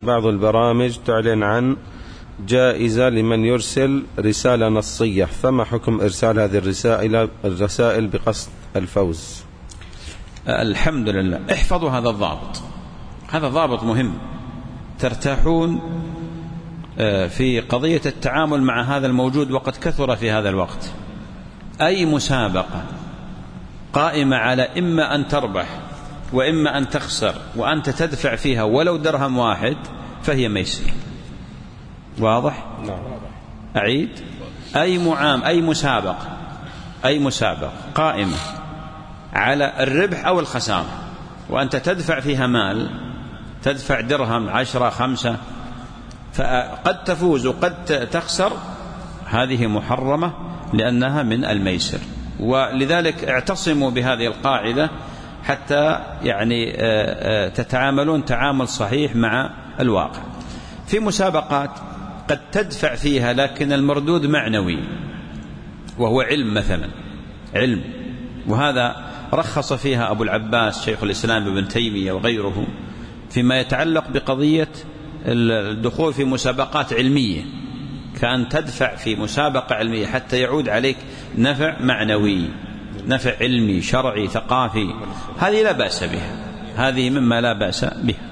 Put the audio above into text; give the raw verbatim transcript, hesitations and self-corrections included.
بعض البرامج تعلن عن جائزة لمن يرسل رسالة نصية، فما حكم إرسال هذه الرسائل الرسائل بقصد الفوز؟ الحمد لله. احفظوا هذا الضابط، هذا ضابط مهم ترتاحون في قضية التعامل مع هذا الموجود وقد كثر في هذا الوقت. أي مسابقة قائمة على إما أن تربح وإما أن تخسر وأنت تدفع فيها ولو درهم واحد فهي ميسر. واضح؟ أعيد، أي معام أي مسابقة أي مسابقة قائمة على الربح أو الخسارة وأنت تدفع فيها مال، تدفع درهم عشرة خمسة، فقد تفوز وقد تخسر، هذه محرمة لأنها من الميسر. ولذلك اعتصموا بهذه القاعدة حتى يعني تتعاملون تعامل صحيح مع الواقع. في مسابقات قد تدفع فيها لكن المردود معنوي وهو علم مثلا، علم، وهذا رخص فيها أبو العباس شيخ الإسلام ابن تيمية وغيره فيما يتعلق بقضية الدخول في مسابقات علمية، كأن تدفع في مسابقة علمية حتى يعود عليك نفع معنوي، نفع علمي شرعي ثقافي، هذه لا بأس بها، هذه مما لا بأس بها.